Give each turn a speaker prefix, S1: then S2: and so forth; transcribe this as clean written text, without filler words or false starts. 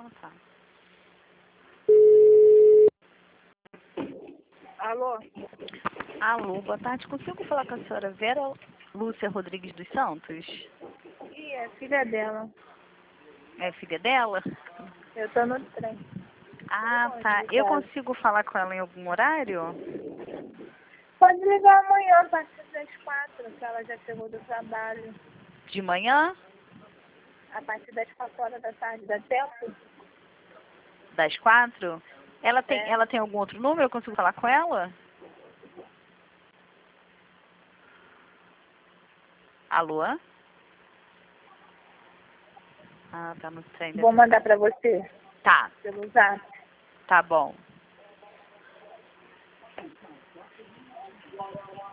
S1: Ah, tá.
S2: Alô?
S1: Alô, boa tarde. Consigo falar com a senhora Vera Lúcia Rodrigues dos Santos?
S2: Ih, é filha dela.
S1: É filha dela?
S2: Eu tô no trem.
S1: Ah, tá. Eu consigo falar com ela em algum horário?
S2: Pode ligar amanhã a partir das 4, que ela já chegou do trabalho.
S1: De manhã?
S2: A partir das 4 horas da tarde. Dá tempo?
S1: Das 4? Ela tem,
S2: É.
S1: ela tem algum outro número? Eu consigo falar com ela? Alô? Ah, tá no trem.
S2: Vou mandar pra você
S1: Tá,
S2: pelo zap.
S1: tá bom.